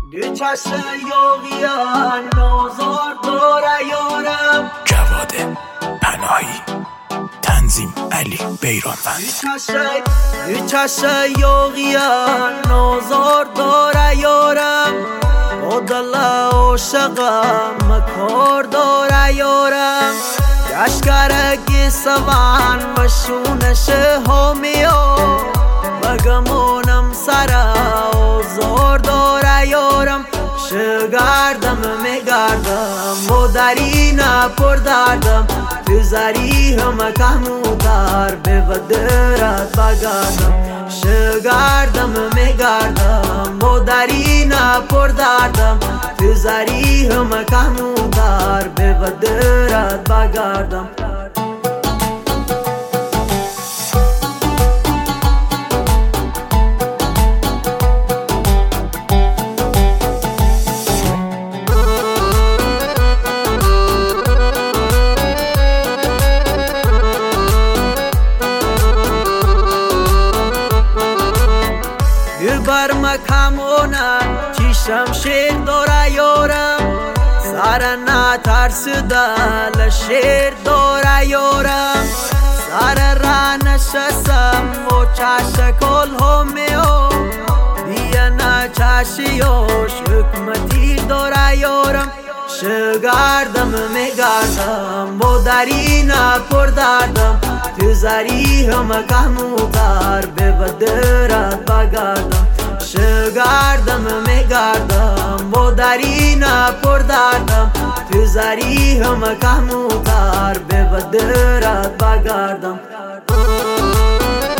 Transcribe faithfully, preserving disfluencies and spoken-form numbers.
دو چشم یاغیان نازار داره یارم. جواد پناهی، تنظیم علی بیرانوند. دو چشم یاغیان نازار داره یارم. با دل عاشقم مکار داره یارم. گشکرگی سوان مشونش همیو و گمونم سر آزار داره یارم. شگردم میگردم و درینه پر دردم. تو زری همه کموتر به ودرت بگردم. شگردم میگردم و درینه پر دردم. تو زری همه کموتر به ودرت بگردم. بر مکمونم چیشم شیر داره یارم. سر نترسیده شیر داره یارم. سر را نشستم و چش کل همیو دیگه نه چشیوش حکمتی داره یارم. شگردم میگردم و درینه پر دردم. تو زری همه کموتر به ودرت بگردم. شگردم میگردم و درینه پر دردم. تو زری همه کموتر به ودرت بگردم.